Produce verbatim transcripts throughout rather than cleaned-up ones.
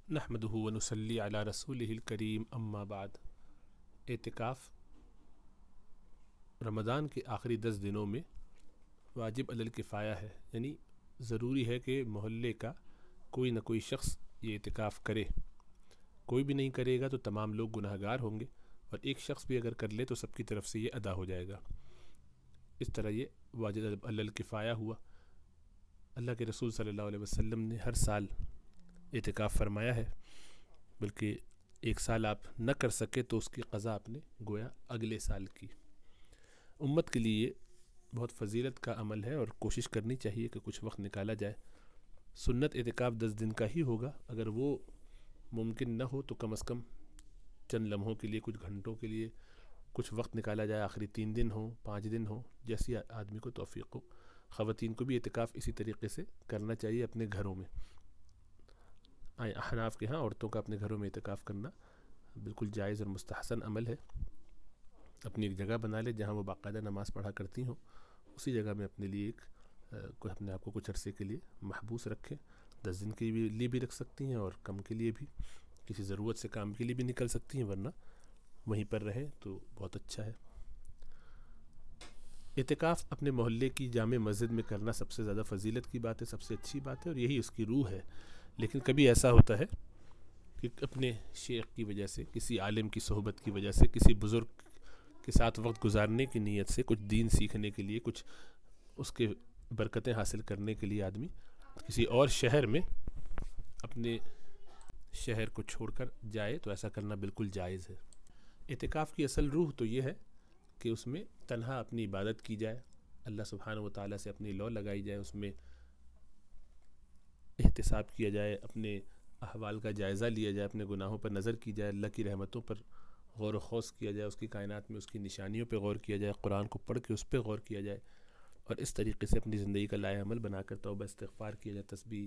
نحمدہ ونصلی علی رسولہ الکریم اما بعد۔ اعتکاف رمضان کے آخری دس دنوں میں واجب علی الکفایہ ہے، یعنی ضروری ہے کہ محلے کا کوئی نہ کوئی شخص یہ اعتکاف کرے۔ کوئی بھی نہیں کرے گا تو تمام لوگ گناہ گار ہوں گے، اور ایک شخص بھی اگر کر لے تو سب کی طرف سے یہ ادا ہو جائے گا۔ اس طرح یہ واجب علی الکفایہ ہوا۔ اللہ کے رسول صلی اللہ علیہ وسلم نے ہر سال اعتکاف فرمایا ہے، بلکہ ایک سال آپ نہ کر سکے تو اس کی قضا آپ نے گویا اگلے سال کی۔ امت کے لیے بہت فضیلت کا عمل ہے اور کوشش کرنی چاہیے کہ کچھ وقت نکالا جائے۔ سنت اعتکاف دس دن کا ہی ہوگا، اگر وہ ممکن نہ ہو تو کم از کم چند لمحوں کے لیے، کچھ گھنٹوں کے لیے کچھ وقت نکالا جائے، آخری تین دن ہوں، پانچ دن ہوں، جیسی آدمی کو توفیق ہو۔ خواتین کو بھی اعتکاف اسی طریقے سے کرنا چاہیے اپنے گھروں میں۔ احناف کے ہاں عورتوں کا اپنے گھروں میں اعتکاف کرنا بالکل جائز اور مستحسن عمل ہے۔ اپنی ایک جگہ بنا لے جہاں وہ باقاعدہ نماز پڑھا کرتی ہوں، اسی جگہ میں اپنے لیے ایک کوئی اپنے آپ کو کچھ عرصے کے لیے محبوس رکھیں۔ دس دن کے لیے بھی رکھ سکتی ہیں اور کم کے لیے بھی، کسی ضرورت سے کام کے لیے بھی نکل سکتی ہیں، ورنہ وہیں پر رہیں تو بہت اچھا ہے۔ اعتکاف اپنے محلے کی جامع مسجد میں کرنا سب سے زیادہ فضیلت کی بات ہے، سب سے اچھی بات ہے، اور یہی اس کی روح ہے۔ لیکن کبھی ایسا ہوتا ہے کہ اپنے شیخ کی وجہ سے، کسی عالم کی صحبت کی وجہ سے، کسی بزرگ کے ساتھ وقت گزارنے کی نیت سے، کچھ دین سیکھنے کے لیے، کچھ اس کے برکتیں حاصل کرنے کے لیے آدمی کسی اور شہر میں اپنے شہر کو چھوڑ کر جائے تو ایسا کرنا بالکل جائز ہے۔ اعتکاف کی اصل روح تو یہ ہے کہ اس میں تنہا اپنی عبادت کی جائے، اللہ سبحانہ و تعالیٰ سے اپنی لو لگائی جائے، اس میں احتساب کیا جائے، اپنے احوال کا جائزہ لیا جائے، اپنے گناہوں پر نظر کی جائے، اللہ کی رحمتوں پر غور و خوض کیا جائے، اس کی کائنات میں اس کی نشانیوں پہ غور کیا جائے، قرآن کو پڑھ کے اس پہ غور کیا جائے، اور اس طریقے سے اپنی زندگی کا لائحہ عمل بنا کر توبہ استغفار کیا جائے، تسبیح،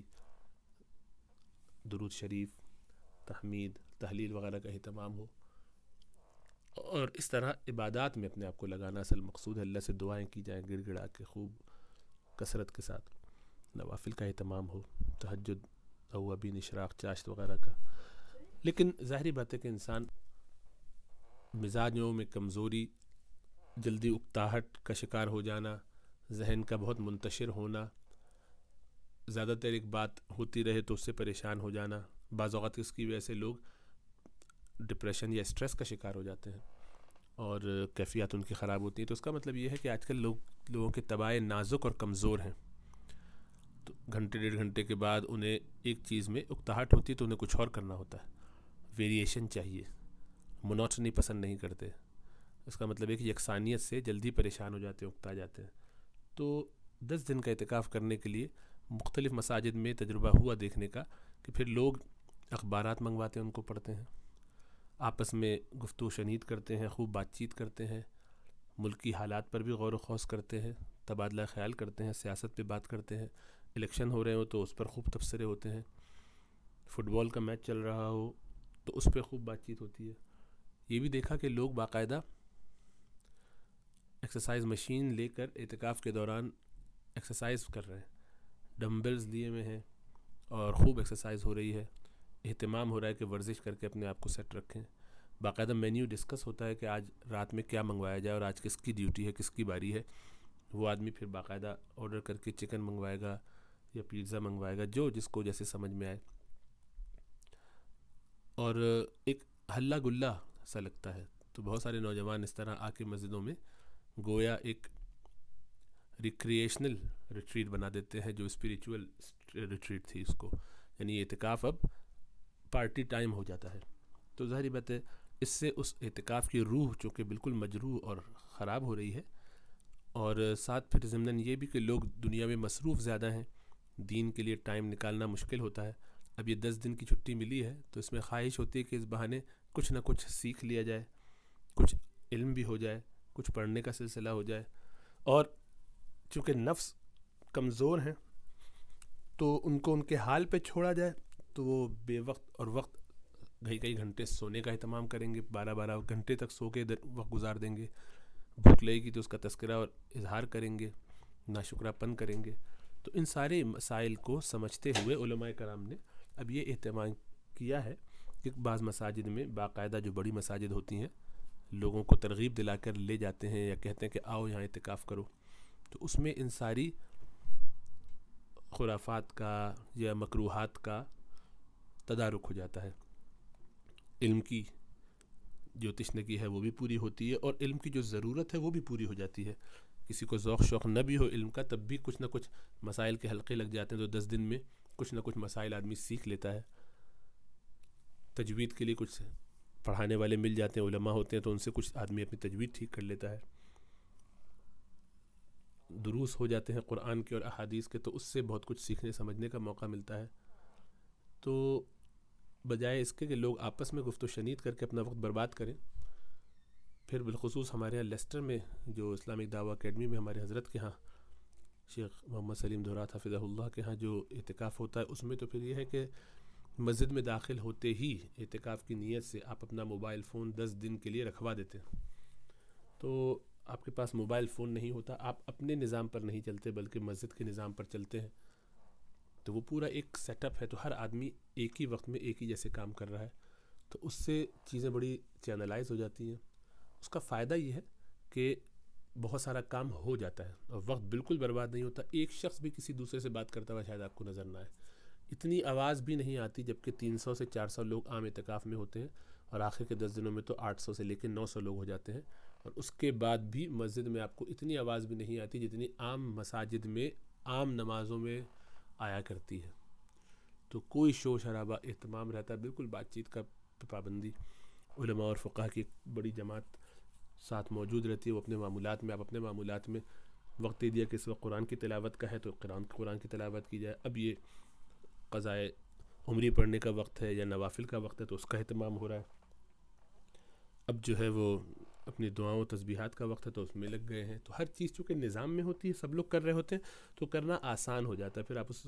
درود شریف، تحمید، تحلیل وغیرہ کا اہتمام ہو، اور اس طرح عبادات میں اپنے آپ کو لگانا اصل مقصود ہے۔ اللہ سے دعائیں کی جائیں گڑ گڑا کے، خوب کثرت کے ساتھ، نوافل کا اہتمام ہو، تہجد، اوابین، اشراق، چاشت وغیرہ کا۔ لیکن ظاہری بات ہے کہ انسان مزاجوں میں کمزوری، جلدی اکتاہٹ کا شکار ہو جانا، ذہن کا بہت منتشر ہونا، زیادہ تر ایک بات ہوتی رہے تو اس سے پریشان ہو جانا، بعض اوقات اس کی وجہ سے لوگ ڈپریشن یا اسٹریس کا شکار ہو جاتے ہیں اور کیفیات ان کی خراب ہوتی ہیں۔ تو اس کا مطلب یہ ہے کہ آج کل لوگ لوگوں کے طبائع نازک اور کمزور ہیں، تو گھنٹے ڈیڑھ گھنٹے کے بعد انہیں ایک چیز میں اکتاہٹ ہوتی ہے تو انہیں کچھ اور کرنا ہوتا ہے، ویریشن چاہیے، مونوٹنی پسند نہیں کرتے۔ اس کا مطلب ہے کہ یکسانیت سے جلدی پریشان ہو جاتے ہیں، اکتا جاتے ہیں۔ تو دس دن کا اعتکاف کرنے کے لیے مختلف مساجد میں تجربہ ہوا دیکھنے کا کہ پھر لوگ اخبارات منگواتے ہیں، ان کو پڑھتے ہیں، آپس میں گفتگو شنید کرتے ہیں، خوب بات چیت کرتے ہیں، ملکی حالات پر بھی غور و خوض کرتے ہیں، تبادلہ خیال کرتے ہیں، سیاست پہ بات کرتے ہیں، الیکشن ہو رہے ہوں تو اس پر خوب تبصرے ہوتے ہیں، فٹ بال کا میچ چل رہا ہو تو اس پہ خوب بات چیت ہوتی ہے۔ یہ بھی دیکھا کہ لوگ باقاعدہ ایکسرسائز مشین لے کر اعتکاف کے دوران ایکسرسائز کر رہے ہیں، ڈمبلز لیے ہوئے ہیں اور خوب ایکسرسائز ہو رہی ہے، اہتمام ہو رہا ہے کہ ورزش کر کے اپنے آپ کو سیٹ رکھیں۔ باقاعدہ مینیو ڈسکس ہوتا ہے کہ آج رات میں کیا منگوایا جائے اور آج کس کی ڈیوٹی ہے، کس کی باری ہے۔ وہ آدمی پھر باقاعدہ آرڈر کر کے چکن منگوائے گا یا پیزا منگوائے گا، جو جس کو جیسے سمجھ میں آئے، اور ایک ہلا گلا سا لگتا ہے۔ تو بہت سارے نوجوان اس طرح آ کے مسجدوں میں گویا ایک ریکریشنل ریٹریٹ بنا دیتے ہیں، جو اسپریچول ریٹریٹ تھی اس کو، یعنی اعتکاف اب پارٹی ٹائم ہو جاتا ہے۔ تو ظاہری بات ہے اس سے اس اعتکاف کی روح چونکہ بالکل مجروح اور خراب ہو رہی ہے، اور ساتھ پھر ضمناً یہ بھی کہ لوگ دنیا میں مصروف زیادہ ہیں، دین کے لیے ٹائم نکالنا مشکل ہوتا ہے۔ اب یہ دس دن کی چھٹی ملی ہے تو اس میں خواہش ہوتی ہے کہ اس بہانے کچھ نہ کچھ سیکھ لیا جائے، کچھ علم بھی ہو جائے، کچھ پڑھنے کا سلسلہ ہو جائے، اور چونکہ نفس کمزور ہیں تو ان کو ان کے حال پہ چھوڑا جائے تو وہ بے وقت اور وقت کئی کئی گھنٹے سونے کا اہتمام کریں گے، بارہ بارہ گھنٹے تک سو کے وقت گزار دیں گے، بھوک لگے گی تو اس کا تذکرہ اور اظہار کریں گے، ناشکرہ پن کریں گے۔ تو ان سارے مسائل کو سمجھتے ہوئے علماء کرام نے اب یہ اہتمام کیا ہے کہ بعض مساجد میں باقاعدہ جو بڑی مساجد ہوتی ہیں لوگوں کو ترغیب دلا کر لے جاتے ہیں یا کہتے ہیں کہ آؤ یہاں اعتکاف کرو، تو اس میں ان ساری خرافات کا یا مکروہات کا تدارک ہو جاتا ہے. علم کی جو تشنگی ہے وہ بھی پوری ہوتی ہے اور علم کی جو ضرورت ہے وہ بھی پوری ہو جاتی ہے. کسی کو ذوق شوق نہ بھی ہو علم کا تب بھی کچھ نہ کچھ مسائل کے حلقے لگ جاتے ہیں، تو دس دن میں کچھ نہ کچھ مسائل آدمی سیکھ لیتا ہے. تجوید کے لیے کچھ پڑھانے والے مل جاتے ہیں، علماء ہوتے ہیں، تو ان سے کچھ آدمی اپنی تجوید ٹھیک کر لیتا ہے. دروس ہو جاتے ہیں قرآن کے اور احادیث کے، تو اس سے بہت کچھ سیکھنے سمجھنے کا موقع ملتا ہے. تو بجائے اس کے کہ لوگ آپس میں گفت و شنید کر کے اپنا وقت برباد کریں، پھر بالخصوص ہمارے یہاں لیسٹر میں جو اسلامک دعوی اکیڈمی میں ہمارے حضرت کے ہاں شیخ محمد سلیم دھورات حفظہ اللہ کے ہاں جو اعتکاف ہوتا ہے، اس میں تو پھر یہ ہے کہ مسجد میں داخل ہوتے ہی اعتکاف کی نیت سے آپ اپنا موبائل فون دس دن کے لیے رکھوا دیتے ہیں. تو آپ کے پاس موبائل فون نہیں ہوتا، آپ اپنے نظام پر نہیں چلتے بلکہ مسجد کے نظام پر چلتے ہیں. تو وہ پورا ایک سیٹ اپ ہے، تو ہر آدمی ایک ہی وقت میں ایک ہی جیسے کام کر رہا ہے، تو اس سے چیزیں بڑی چینلائز ہو جاتی ہیں. اس کا فائدہ یہ ہے کہ بہت سارا کام ہو جاتا ہے اور وقت بالکل برباد نہیں ہوتا. ایک شخص بھی کسی دوسرے سے بات کرتا ہوا شاید آپ کو نظر نہ آئے، اتنی آواز بھی نہیں آتی، جبکہ تین سو سے چار سو لوگ عام اعتکاف میں ہوتے ہیں اور آخر کے دس دنوں میں تو آٹھ سو سے لے کے نو سو لوگ ہو جاتے ہیں. اور اس کے بعد بھی مسجد میں آپ کو اتنی آواز بھی نہیں آتی جتنی عام مساجد میں عام نمازوں میں آیا کرتی ہے. تو کوئی شور شرابہ اہتمام رہتا ہے، بالکل بات چیت کا پابندی. علماء اور فقہ کی ایک بڑی جماعت ساتھ موجود رہتی ہے، وہ اپنے معمولات میں آپ اپنے معمولات میں وقت دے دیا کہ اس وقت قرآن کی تلاوت کا ہے تو قرآن قرآن کی تلاوت کی جائے. اب یہ قضائے عمری پڑھنے کا وقت ہے یا نوافل کا وقت ہے تو اس کا اہتمام ہو رہا ہے. اب جو ہے وہ اپنی دعاؤں و تسبیحات کا وقت ہے تو اس میں لگ گئے ہیں. تو ہر چیز چونکہ نظام میں ہوتی ہے، سب لوگ کر رہے ہوتے ہیں، تو کرنا آسان ہو جاتا ہے. پھر آپ اس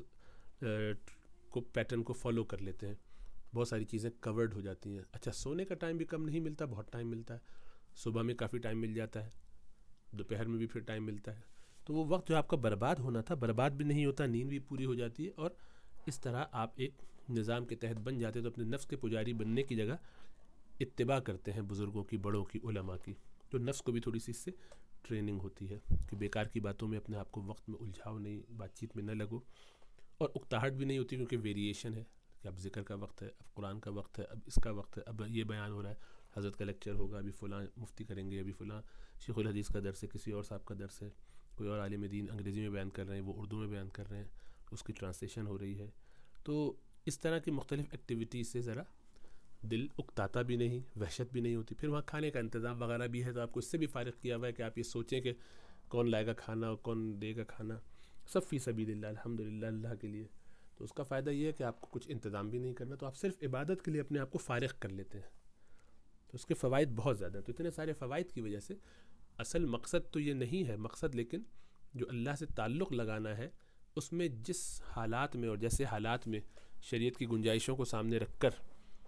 کو پیٹرن کو فالو کر لیتے ہیں، بہت ساری چیزیں کورڈ ہو جاتی ہیں. اچھا، سونے کا ٹائم بھی کم نہیں ملتا، بہت ٹائم ملتا ہے. صبح میں کافی ٹائم مل جاتا ہے، دوپہر میں بھی پھر ٹائم ملتا ہے. تو وہ وقت جو آپ کا برباد ہونا تھا برباد بھی نہیں ہوتا، نیند بھی پوری ہو جاتی ہے. اور اس طرح آپ ایک نظام کے تحت بن جاتے ہیں. تو اپنے نفس کے پجاری بننے کی جگہ اتباع کرتے ہیں بزرگوں کی، بڑوں کی، علماء کی. تو نفس کو بھی تھوڑی سی اس سے ٹریننگ ہوتی ہے کہ بیکار کی باتوں میں اپنے آپ کو وقت میں الجھاؤ نہیں، بات چیت میں نہ لگو. اور اکتاہٹ بھی نہیں ہوتی کیونکہ ویریشن ہے کہ اب ذکر کا وقت ہے، اب قرآن کا وقت ہے، اب اس کا وقت ہے، اب یہ بیان ہو رہا ہے، حضرت کا لیکچر ہوگا، ابھی فلاں مفتی کریں گے، ابھی فلاں شیخ الحدیث کا درس ہے، کسی اور صاحب کا درس ہے، کوئی اور عالم دین انگریزی میں بیان کر رہے ہیں، وہ اردو میں بیان کر رہے ہیں، اس کی ٹرانسلیشن ہو رہی ہے. تو اس طرح کی مختلف ایکٹیویٹیز سے ذرا دل اکتاتا بھی نہیں، وحشت بھی نہیں ہوتی. پھر وہاں کھانے کا انتظام وغیرہ بھی ہے، تو آپ کو اس سے بھی فارغ کیا ہوا ہے کہ آپ یہ سوچیں کہ کون لائے گا کھانا اور کون دے گا کھانا. سب فی سبیل اللہ، الحمدللہ، اللہ کے لیے. تو اس کا فائدہ یہ ہے کہ آپ کو کچھ انتظام بھی نہیں کرنا، تو آپ صرف عبادت کے لیے اپنے آپ کو فارغ کر لیتے ہیں. تو اس کے فوائد بہت زیادہ ہیں. تو اتنے سارے فوائد کی وجہ سے اصل مقصد تو یہ نہیں ہے، مقصد لیکن جو اللہ سے تعلق لگانا ہے اس میں جس حالات میں اور جیسے حالات میں شریعت کی گنجائشوں کو سامنے رکھ کر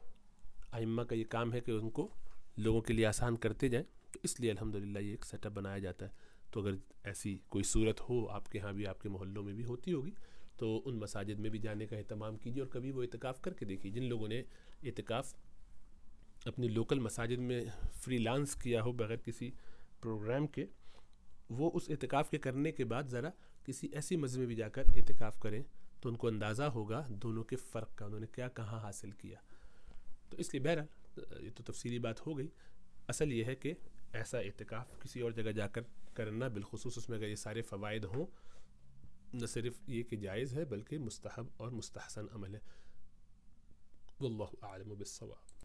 ائمہ کا یہ کام ہے کہ ان کو لوگوں کے لیے آسان کرتے جائیں. تو اس لیے الحمدللہ یہ ایک سیٹ اپ بنایا جاتا ہے. تو اگر ایسی کوئی صورت ہو آپ کے ہاں بھی، آپ کے محلوں میں بھی ہوتی ہوگی، تو ان مساجد میں بھی جانے کا اہتمام کیجیے اور کبھی وہ اعتکاف کر کے دیکھیے. جن لوگوں نے اعتکاف اپنی لوکل مساجد میں فری لانس کیا ہو بغیر کسی پروگرام کے، وہ اس اعتکاف کے کرنے کے بعد ذرا کسی ایسی مسجد میں بھی جا کر اعتکاف کریں تو ان کو اندازہ ہوگا دونوں کے فرق کا، انہوں نے کیا کہاں حاصل کیا. تو اس لیے بہرحال یہ تو تفصیلی بات ہو گئی. اصل یہ ہے کہ ایسا اعتکاف کسی اور جگہ جا کر کرنا، بالخصوص اس میں اگر یہ سارے فوائد ہوں، نہ صرف یہ کہ جائز ہے بلکہ مستحب اور مستحسن عمل ہے. واللہ اعلم بالصواب.